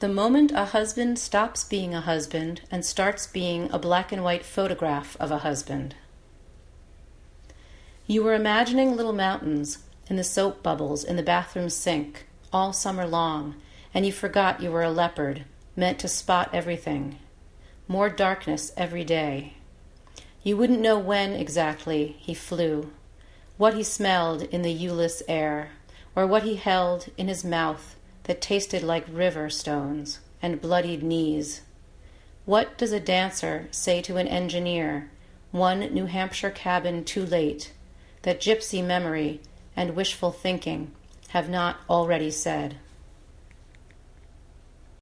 The moment a husband stops being a husband and starts being a black and white photograph of a husband. You were imagining little mountains in the soap bubbles in the bathroom sink all summer long, and you forgot you were a leopard, meant to spot everything. More darkness every day. You wouldn't know when exactly he flew, what he smelled in the viewless air, or what he held in his mouth that tasted like river stones and bloodied knees. What does a dancer say to an engineer, one New Hampshire cabin too late, that gypsy memory and wishful thinking have not already said?